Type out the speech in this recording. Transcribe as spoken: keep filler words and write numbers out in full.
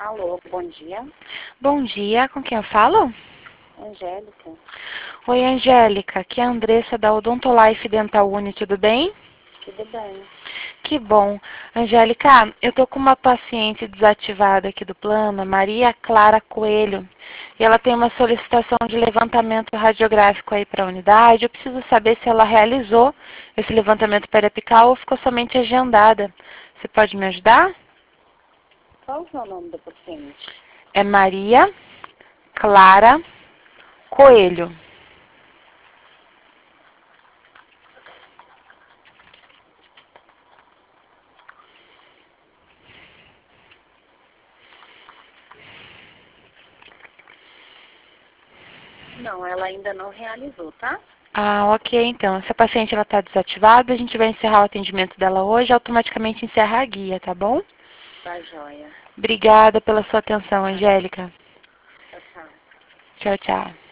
Alô, bom dia. Bom dia, com quem eu falo? Angélica. Oi, Angélica, aqui é a Andressa da Odontolife Dental Uni, tudo bem? Tudo bem? Que bom. Angélica, eu tô com uma paciente desativada aqui do plano, a Maria Clara Coelho, e ela tem uma solicitação de levantamento radiográfico aí para a unidade. Eu preciso saber se ela realizou esse levantamento periapical ou ficou somente agendada. Você pode me ajudar? Qual que é o nome da paciente? É Maria Clara Coelho. Não, ela ainda não realizou, tá? Ah, ok, então. Essa paciente está desativada, a gente vai encerrar o atendimento dela hoje, automaticamente encerra a guia, tá bom? Tá joia. Obrigada pela sua atenção, Angélica. Tchau, tchau. Tchau, tchau.